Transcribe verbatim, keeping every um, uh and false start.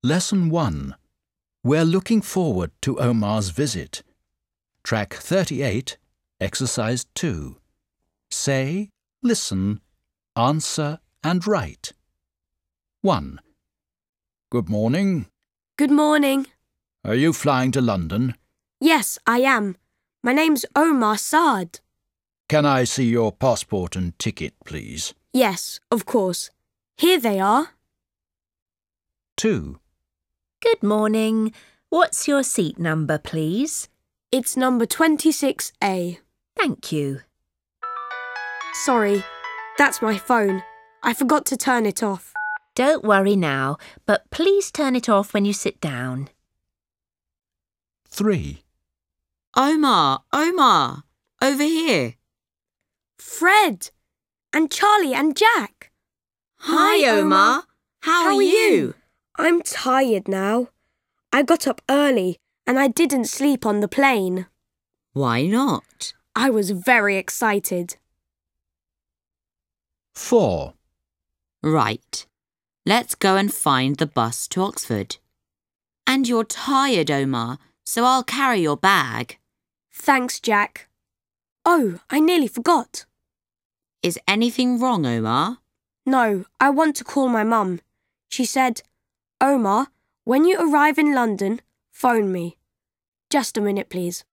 Lesson one. We're looking forward to Omar's visit. Track thirty-eight, Exercise two. Say, listen, answer and write. one. Good morning. Good morning. Are you flying to London? Yes, I am. My name's Omar Saad. Can I see your passport and ticket, please? Yes, of course. Here they are. two. Good morning. What's your seat number, please? It's number twenty-six A. Thank you. Sorry, that's my phone. I forgot to turn it off. Don't worry now, but please turn it off when you sit down. three. Omar, Omar, over here. Fred! And Charlie and Jack. Hi, Omar. How, How are you? I'm tired now. I got up early and I didn't sleep on the plane. Why not? I was very excited. four. Right. Let's go and find the bus to Oxford. And you're tired, Omar, so I'll carry your bag. Thanks, Jack. Oh, I nearly forgot. Is anything wrong, Omar? No, I want to call my mum. She said, Omar, when you arrive in London, phone me. Just a minute, please.